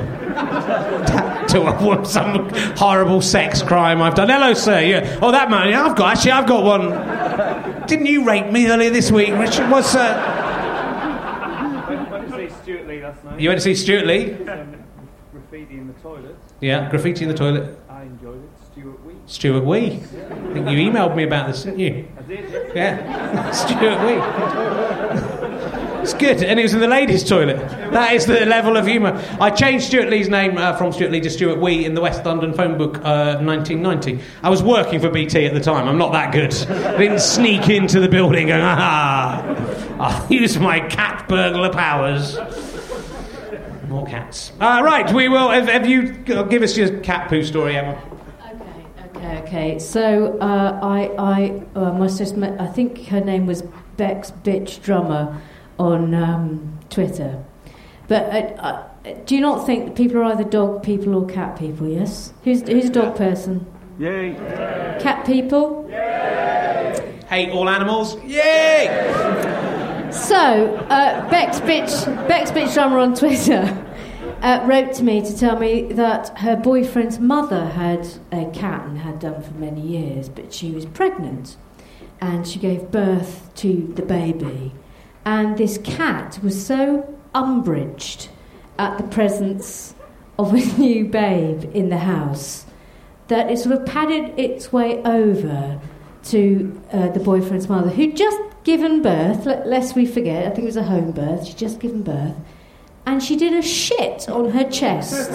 To some horrible sex crime I've done. Hello, sir. Yeah. Oh, that man. Yeah, I've got one. Didn't you rape me earlier this week, Richard? What's I went to see Stuart Lee last night. You went to see Stuart Lee? Graffiti in the toilet. Yeah, graffiti in the toilet. I enjoyed it. Stuart Wee. I think you emailed me about this, didn't you? I did. Yeah. Stuart Wee. It's good, and it was in the ladies' toilet. That is the level of humour. I changed Stuart Lee's name from Stuart Lee to Stuart Wee in the West London phone book 1990. I was working for BT at the time. I'm not that good. I didn't sneak into the building going, I'll use my cat burglar powers. More cats. Right, we will. Have you give us your cat poo story, Emma? Okay. So I just met. I think her name was Bex Bitch Drummer on Twitter. But do you not think that people are either dog people or cat people? Yes. Who's a dog person? Yay. Cat people? Yay. Hate all animals? Yay. So Bex Bitch Drummer on Twitter wrote to me to tell me that her boyfriend's mother had a cat and had done for many years, but she was pregnant and she gave birth to the baby, and this cat was so umbraged at the presence of a new babe in the house that it sort of padded its way over to the boyfriend's mother, who'd just given birth, lest we forget, I think it was a home birth, she'd just given birth, and she did a shit on her chest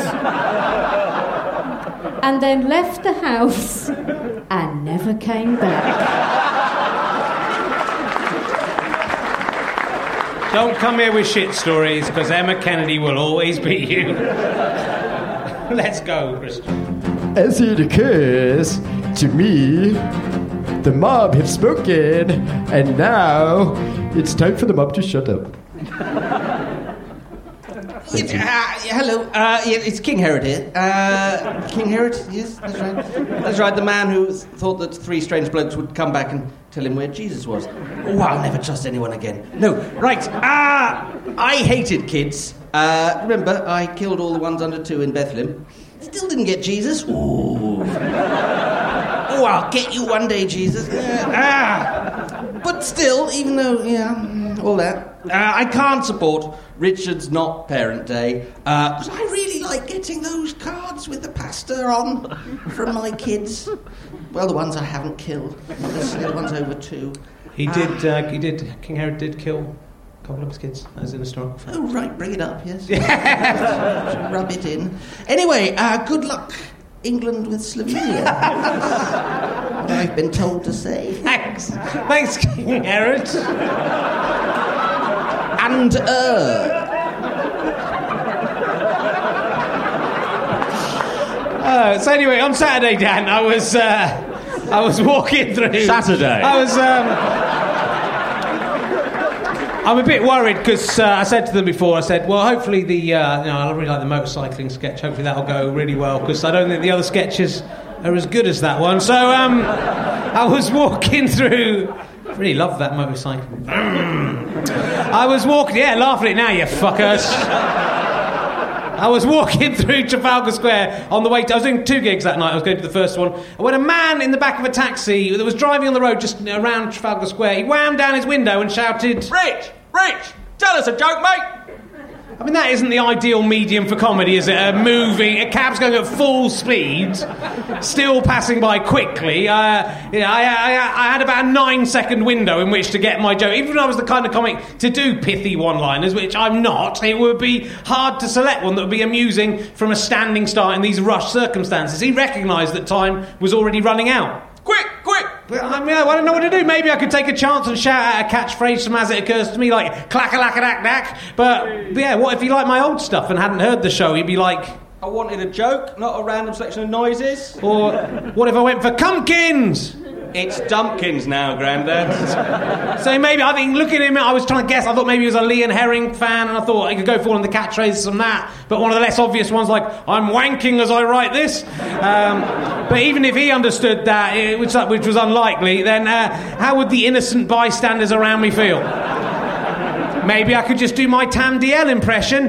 and then left the house and never came back. Don't come here with shit stories, because Emma Kennedy will always beat you. Let's go, Christian. As it occurs to me, the mob have spoken, and now it's time for the mob to shut up. Hello, it's King Herod here. King Herod, yes, that's right. That's right, the man who thought that three strange blokes would come back and tell him where Jesus was. Oh, I'll never trust anyone again. No, right, I hated kids. Remember, I killed all the ones under 2 in Bethlehem. Still didn't get Jesus. Ooh. Oh, I'll get you one day, Jesus. But still, even though, all that, I can't support Richard's Not Parent Day, because I really like getting those cards with the pastor on from my kids. Well, the ones I haven't killed. The ones over 2. King Herod did kill a couple of his kids, as in a story. Oh, right, bring it up, yes. Rub it in. Anyway, good luck, England with Slovenia. I've been told to say. Thanks, King Herod. And, so anyway, on Saturday, Dan, I was walking through... Saturday? I'm a bit worried because I said to them before, I said, well, hopefully I really like the motorcycling sketch, hopefully that'll go really well, because I don't think the other sketches are as good as that one. So I was walking through... I really love that motorcycle. I was walking... Yeah, laugh at it now, you fuckers. I was walking through Trafalgar Square on the way to... I was doing 2 gigs that night. I was going to the first one. And when a man in the back of a taxi that was driving on the road just around Trafalgar Square, he whammed down his window and shouted... Rich! Tell us a joke, mate! I mean, that isn't the ideal medium for comedy, is it? A cab's going at full speed, still passing by quickly. I had about a 9-second window in which to get my joke. Even if I was the kind of comic to do pithy one-liners, which I'm not, it would be hard to select one that would be amusing from a standing start in these rushed circumstances. He recognised that time was already running out. Quick! I don't know what to do. Maybe I could take a chance and shout out a catchphrase from As It Occurs to Me, like clack-a-lack-a-dack-dack. But yeah, what if he liked my old stuff and hadn't heard the show? He'd be like... I wanted a joke, not a random selection of noises. Or what if I went for Cumpkins? It's Dumpkins now, Grandad. So maybe, I think, looking at him, I was trying to guess. I thought maybe he was a Lee and Herring fan, and I thought I could go for one of the catchphrases from that. But one of the less obvious ones, like, I'm wanking as I write this. But even if he understood that, which was unlikely, then how would the innocent bystanders around me feel? Maybe I could just do my Tam DL impression.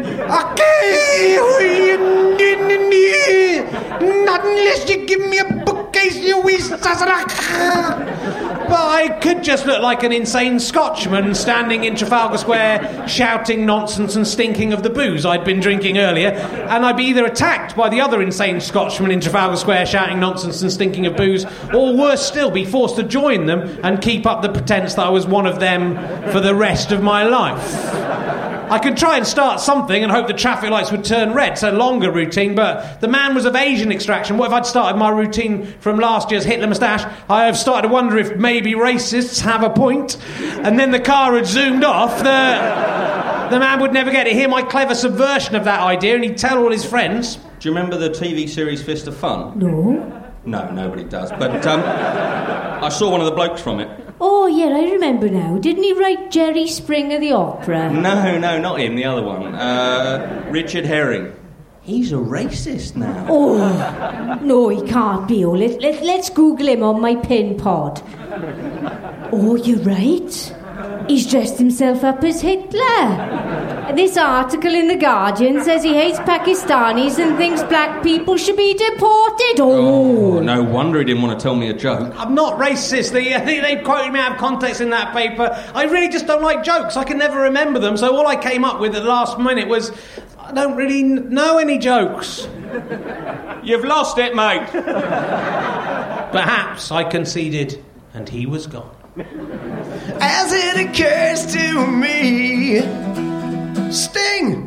Not unless you give me a bookcase, you wee sassarak. But I could just look like an insane Scotchman standing in Trafalgar Square shouting nonsense and stinking of the booze I'd been drinking earlier, and I'd be either attacked by the other insane Scotchman in Trafalgar Square shouting nonsense and stinking of booze, or worse still, be forced to join them and keep up the pretense that I was one of them for the rest of my life. I could try and start something and hope the traffic lights would turn red, so longer routine, but the man was of Asian extraction. What if I'd started my routine from last year's Hitler moustache? I have started to wonder if maybe racists have a point. And then the car had zoomed off. The man would never get to hear my clever subversion of that idea, and he'd tell all his friends. Do you remember the TV series Fist of Fun? No, nobody does. But I saw one of the blokes from it. Oh, yeah, I remember now. Didn't he write Jerry Springer the Opera? No, not him, the other one. Richard Herring. He's a racist now. Oh, no, he can't be. Oh, let's Google him on my pin pod. Oh, you're right. He's dressed himself up as Hitler. This article in The Guardian says he hates Pakistanis and thinks black people should be deported. Oh, no wonder he didn't want to tell me a joke. I'm not racist. They quoted me out of context in that paper. I really just don't like jokes. I can never remember them. So all I came up with at the last minute was, I don't really know any jokes. You've lost it, mate. Perhaps I conceded, and he was gone. As it occurs to me, Sting.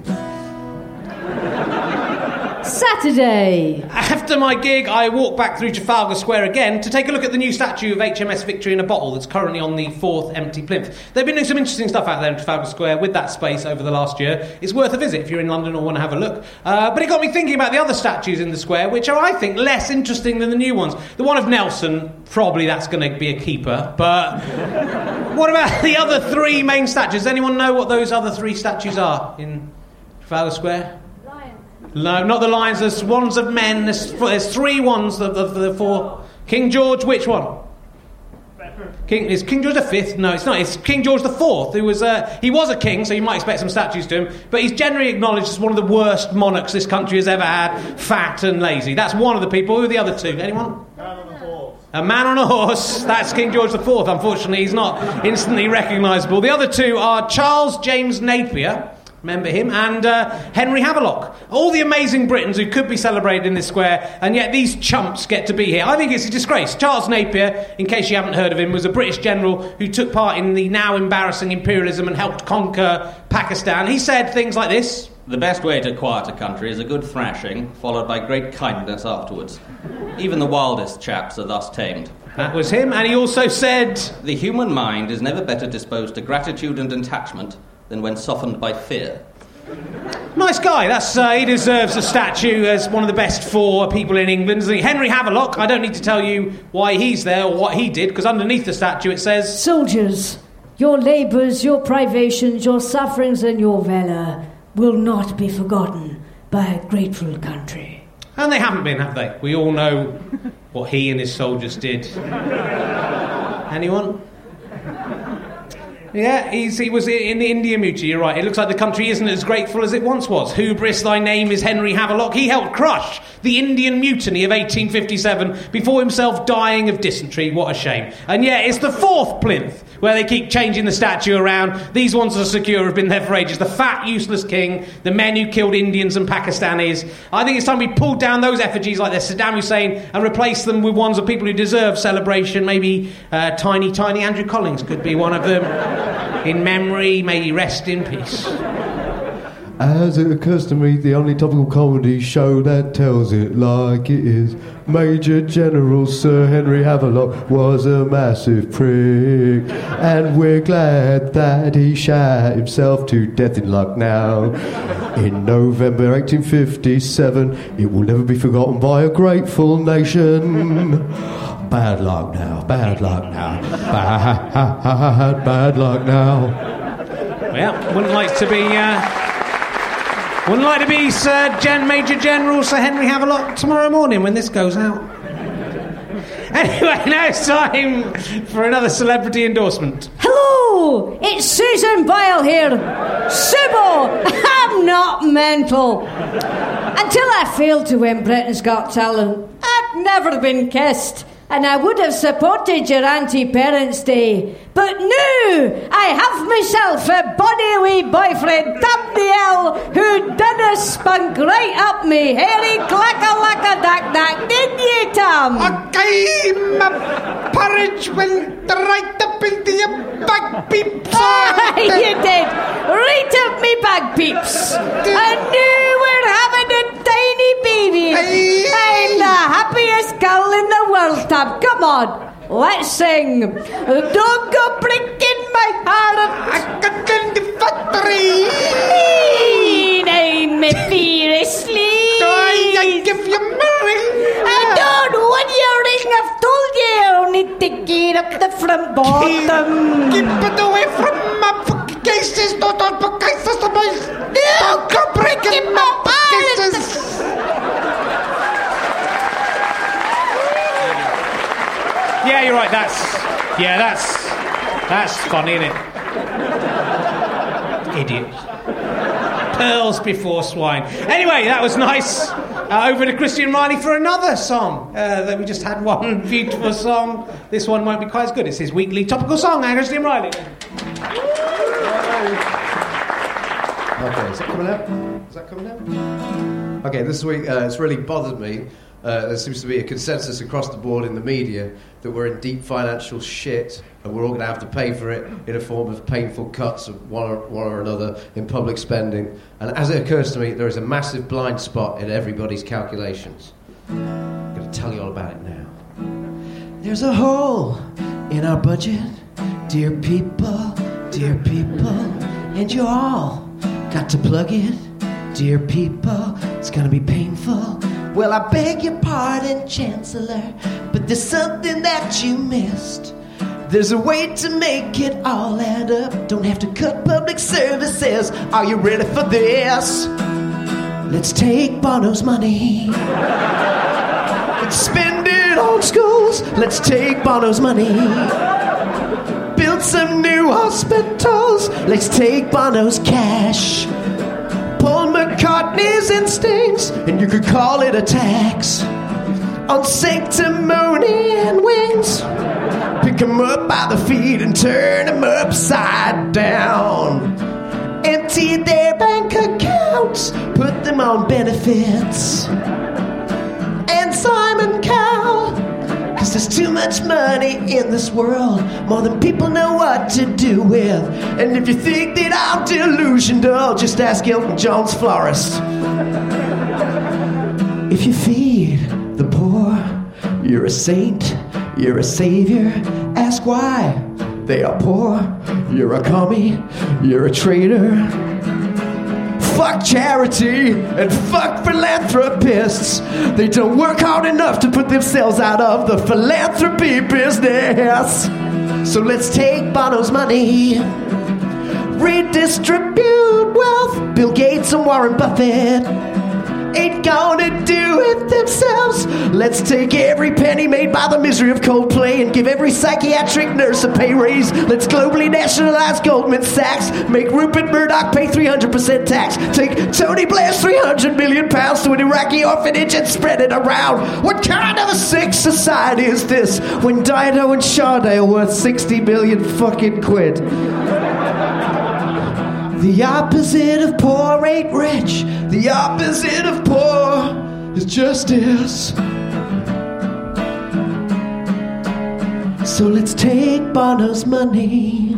Saturday. After my gig, I walked back through Trafalgar Square again to take a look at the new statue of HMS Victory in a bottle that's currently on the 4th empty plinth. They've been doing some interesting stuff out there in Trafalgar Square with that space over the last year. It's worth a visit if you're in London or want to have a look. But it got me thinking about the other statues in the square, which are, I think, less interesting than the new ones. The one of Nelson, probably that's going to be a keeper, but what about the other three main statues? Does anyone know what those other three statues are in Trafalgar Square? No, not the lions. There's wands of men. There's three wands of the four. King George, which one? Is King George V? No, it's not. It's King George IV, who was he was a king, so you might expect some statues to him. But he's generally acknowledged as one of the worst monarchs this country has ever had. Fat and lazy. That's one of the people. Who are the other two? Anyone? A man on a horse. That's King George IV. Unfortunately, he's not instantly recognisable. The other two are Charles James Napier. Remember him, and Henry Havelock. All the amazing Britons who could be celebrated in this square, and yet these chumps get to be here. I think it's a disgrace. Charles Napier, in case you haven't heard of him, was a British general who took part in the now embarrassing imperialism and helped conquer Pakistan. He said things like this: "The best way to quiet a country is a good thrashing, followed by great kindness afterwards. Even the wildest chaps are thus tamed." That was him, and he also said, "The human mind is never better disposed to gratitude and attachment than when softened by fear." Nice guy. He deserves a statue as one of the best four people in England. Henry Havelock, I don't need to tell you why he's there or what he did, because underneath the statue it says, "Soldiers, your labours, your privations, your sufferings and your valour will not be forgotten by a grateful country." And they haven't been, have they? We all know what he and his soldiers did. Anyone? Yeah, he was in the India Mutiny, you're right. It looks like the country isn't as grateful as it once was. Hubris, thy name is Henry Havelock. He helped crush the Indian Mutiny of 1857 before himself dying of dysentery. What a shame. And yet, it's the 4th plinth where they keep changing the statue around. These ones are secure, have been there for ages. The fat, useless king, the men who killed Indians and Pakistanis. I think it's time we pulled down those effigies like this, Saddam Hussein, and replaced them with ones of people who deserve celebration. Maybe tiny Andrew Collins could be one of them. In memory, may he rest in peace. As it occurs to me, the only topical comedy show that tells it like it is. Major General Sir Henry Havelock was a massive prick, and we're glad that he shot himself to death in Lucknow in November 1857. It will never be forgotten by a grateful nation. Bad luck now, bad luck now, bad luck now. Well, wouldn't like to be Major General Sir Henry Havelock tomorrow morning when this goes out. Anyway, now it's time for another celebrity endorsement. Hello, it's Susan Boyle here. Subo, I'm not mental. Until I failed to win Britain's Got Talent, I'd never been kissed. and I would have supported your anti-Parents' Day. But no, I have myself a bonny wee boyfriend, Tabniel, who done a spunk right up me hairy clacka-lacka-dack-dack, didn't you, Tom? Okay, my porridge went right up into your back peeps. You did, right up me back peeps. And now we're having a tiny baby. I'm the happiest girl in the world, Tom. Come on. Let's sing. Don't go breaking my heart. I got in the factory. I'm fiercely. I give you my ring. I don't want your ring. I've told you. You need to get up the front bottom. Keep it away from my fucking cases. Don't put cases on my. Don't go breaking my cases. Yeah, you're right. That's funny, isn't it? Idiot. Pearls before swine. Anyway, that was nice. Over to Christian Riley for another song. We just had one beautiful song. This one won't be quite as good. It's his weekly topical song. Christian Riley. Okay, is that coming out? Okay, this week it's really bothered me. There seems to be a consensus across the board in the media that we're in deep financial shit and we're all going to have to pay for it in a form of painful cuts of one or another in public spending. And as it occurs to me, there is a massive blind spot in everybody's calculations. I'm going to tell you all about it now. There's a hole in our budget, dear people, and you all got to plug it, dear people. It's going to be painful. Well, I beg your pardon, Chancellor, but there's something that you missed. There's a way to make it all add up. Don't have to cut public services. Are you ready for this? Let's take Bono's money. Let's spend it on schools. Let's take Bono's money. Build some new hospitals. Let's take Bono's cash. Paul McCartney's instincts, and you could call it a tax on sanctimony and wings. Pick them up by the feet and turn them upside down. Empty their bank accounts, put them on benefits. And Simon Cowell, 'cause there's too much money in this world, more than people know what to do with. And if you think that I'm delusioned, oh, just ask Elton John's florist. If you feed the poor, you're a saint, you're a savior. Ask why they are poor. You're a commie, you're a traitor. Fuck charity and fuck philanthropists. They don't work hard enough to put themselves out of the philanthropy business. So let's take Bono's money, redistribute wealth. Bill Gates and Warren Buffett ain't gonna do it themselves. Let's take every penny made by the misery of Coldplay and give every psychiatric nurse a pay raise. Let's globally nationalize Goldman Sachs. Make Rupert Murdoch pay 300% tax. Take Tony Blair's £300 million to an Iraqi orphanage and spread it around. What kind of a sick society is this when Dido and Sade are worth 60 million fucking quid? The opposite of poor ain't rich. The opposite of poor is justice. So let's take Bono's money.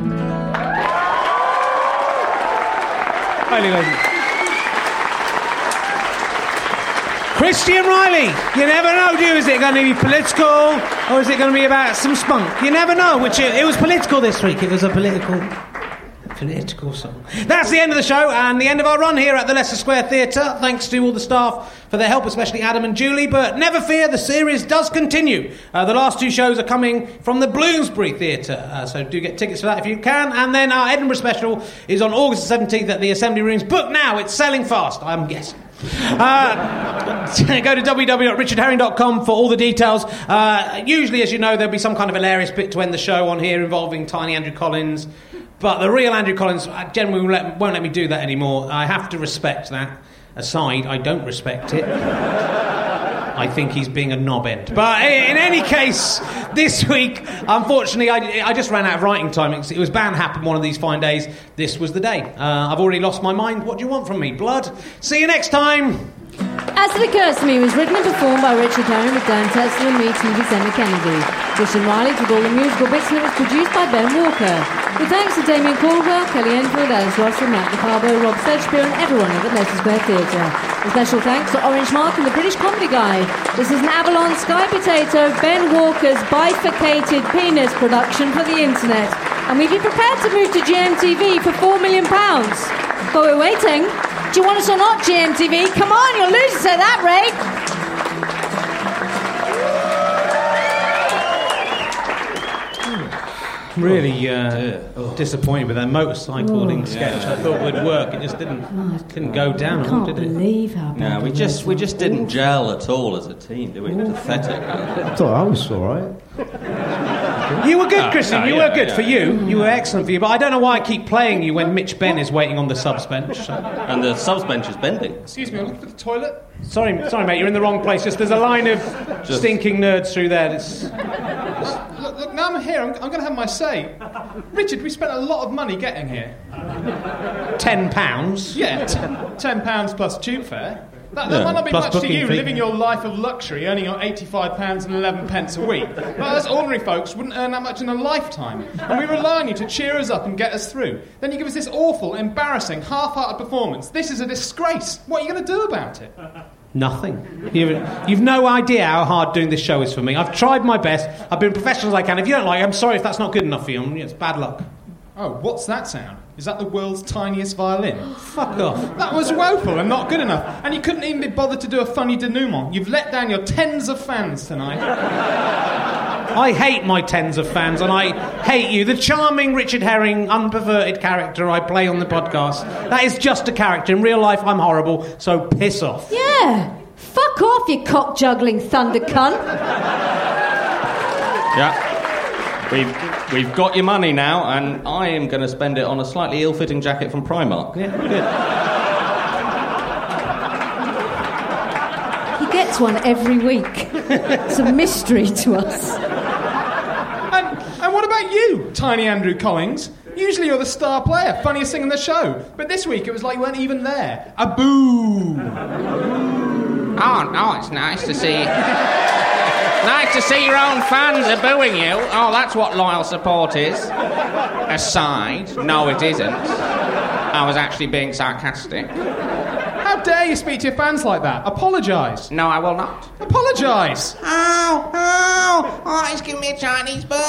Christian Riley. You never know, do you? Is it going to be political or is it going to be about some spunk? You never know. Which it was political this week. It was a political song. That's the end of the show and the end of our run here at the Leicester Square Theatre. Thanks to all the staff for their help, especially Adam and Julie. But never fear, the series does continue. The last two shows are coming from the Bloomsbury Theatre, so do get tickets for that if you can. And then our Edinburgh special is on August the 17th at the Assembly Rooms. Book now, it's selling fast, I'm guessing. Go to www.richardherring.com for all the details. Usually, as you know, there'll be some kind of hilarious bit to end the show on here involving tiny Andrew Collins. But the real Andrew Collins generally won't let me do that anymore. I have to respect that. Aside, I don't respect it. I think he's being a knobhead. But in any case, this week, unfortunately, I just ran out of writing time. It was bound to happen one of these fine days. This was the day. I've already lost my mind. What do you want from me, blood? See you next time. As It Occurs to Me was written and performed by Richard Herring with Dan Tetzel and me, TV Emma Kennedy. Christian Riley did all the musical bits and it was produced by Ben Walker. With thanks to Damien Caldwell, Kelly Enfield, Alice Russell, Matt DiCarbo, Rob Sedgbeer and everyone at the Leicester Square Theatre. A special thanks to Orange Mark and the British Comedy Guide. This is an Avalon Sky Potato, Ben Walker's bifurcated penis production for the internet. And we'd be prepared to move to GMTV for £4 million. But we're waiting. Do you want us or not, GMTV? Come on, you'll lose us at that rate. Really disappointed with that motorcycling sketch. I thought it would work. It just didn't go down. I can't believe how bad No, we just didn't gel at all as a team, did we? Pathetic. I thought I was all right. You were good, Christian. You were good for you. You were excellent for you. But I don't know why I keep playing you when Mitch Benn is waiting on the subs bench. So. And the subs bench is bending. Excuse me, I'm looking for the toilet. Sorry, mate. You're in the wrong place. There's a line of stinking nerds through there. Look, now I'm here. I'm going to have my say. Richard, we spent a lot of money getting here. £10? Yeah, £10 plus tube fare. That might not be much to you, living your life of luxury, earning your £85 and 11 pence a week. But us ordinary folks wouldn't earn that much in a lifetime. And we rely on you to cheer us up and get us through. Then you give us this awful, embarrassing, half-hearted performance. This is a disgrace. What are you going to do about it? Nothing. You've no idea how hard doing this show is for me. I've tried my best. I've been professional as I can. If you don't like it, I'm sorry if that's not good enough for you. It's bad luck. Oh, what's that sound? Is that the world's tiniest violin? Fuck off. That was woeful and not good enough. And you couldn't even be bothered to do a funny denouement. You've let down your tens of fans tonight. I hate my tens of fans, and I hate you. The charming Richard Herring, unperverted character I play on the podcast. That is just a character. In real life, I'm horrible, so piss off. Yeah. Fuck off, you cock-juggling thunder cunt. Yeah. We've got your money now, and I am going to spend it on a slightly ill-fitting jacket from Primark. Yeah, good. He gets one every week. It's a mystery to us. And what about you, Tiny Andrew Collins? Usually you're the star player, funniest thing in the show. But this week it was like you weren't even there. A boo! Oh, it's nice to see... Nice to see your own fans are booing you. Oh, that's what loyal support is. Aside. No, it isn't. I was actually being sarcastic. How dare you speak to your fans like that? Apologise. No, I will not. Apologise. Oh, he's giving me a Chinese burn.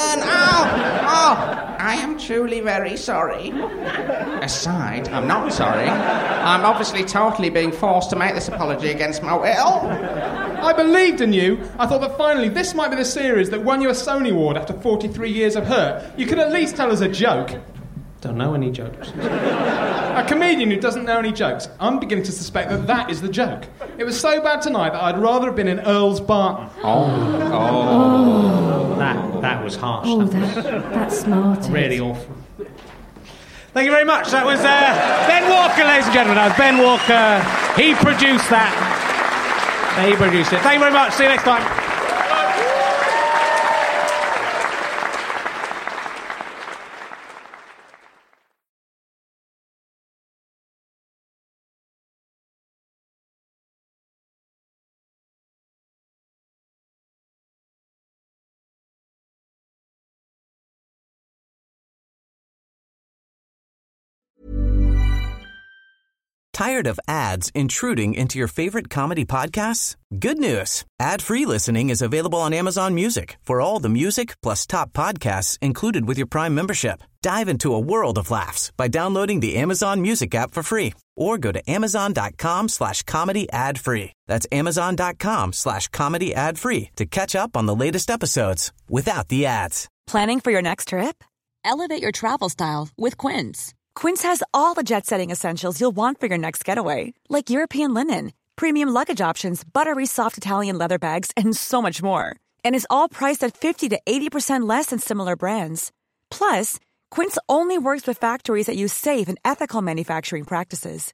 I am truly very sorry. Aside, I'm not sorry. I'm obviously totally being forced to make this apology against my will. I believed in you. I thought that finally this might be the series that won you a Sony Award after 43 years of hurt. You could at least tell us a joke. Don't know any jokes. A comedian who doesn't know any jokes. I'm beginning to suspect that is the joke. It was so bad tonight that I'd rather have been in Earl's Barton. Oh. That was harsh. Oh, that's smart. Really awful. Thank you very much. That was Ben Walker, ladies and gentlemen. That was Ben Walker. He produced that. He produced it. Thank you very much. See you next time. Tired of ads intruding into your favorite comedy podcasts? Good news. Ad-free listening is available on Amazon Music for all the music plus top podcasts included with your Prime membership. Dive into a world of laughs by downloading the Amazon Music app for free or go to amazon.com/comedy ad-free. That's amazon.com/comedy ad-free to catch up on the latest episodes without the ads. Planning for your next trip? Elevate your travel style with Quince. Quince has all the jet-setting essentials you'll want for your next getaway, like European linen, premium luggage options, buttery soft Italian leather bags, and so much more. And is all priced at 50 to 80% less than similar brands. Plus, Quince only works with factories that use safe and ethical manufacturing practices.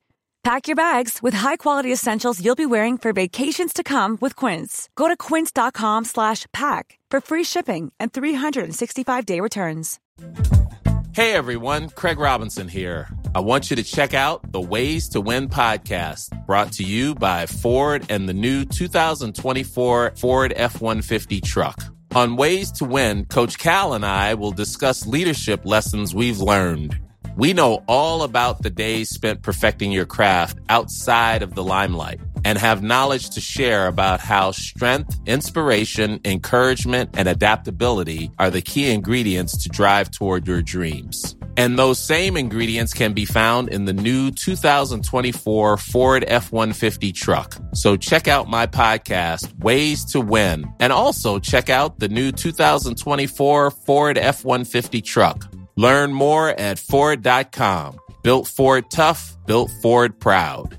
Pack your bags with high-quality essentials you'll be wearing for vacations to come with Quince. Go to quince.com/pack for free shipping and 365-day returns. Hey everyone, Craig Robinson here. I want you to check out the Ways to Win podcast, brought to you by Ford and the new 2024 Ford F-150 truck. On Ways to Win, Coach Cal and I will discuss leadership lessons we've learned. We know all about the days spent perfecting your craft outside of the limelight and have knowledge to share about how strength, inspiration, encouragement, and adaptability are the key ingredients to drive toward your dreams. And those same ingredients can be found in the new 2024 Ford F-150 truck. So check out my podcast, Ways to Win, and also check out the new 2024 Ford F-150 truck. Learn more at Ford.com. Built Ford tough, built Ford proud.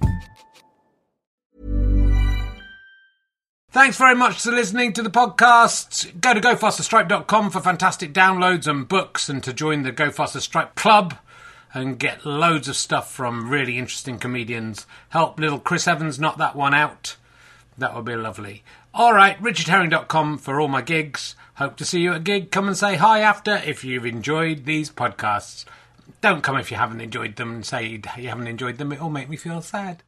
Thanks very much for listening to the podcast. Go to GoFasterStripe.com for fantastic downloads and books, and to join the Go Faster Stripe Club and get loads of stuff from really interesting comedians. Help little Chris Evans knock that one out. That would be lovely. All right, RichardHerring.com for all my gigs. Hope to see you at a gig. Come and say hi after if you've enjoyed these podcasts. Don't come if you haven't enjoyed them and say you haven't enjoyed them. It'll make me feel sad.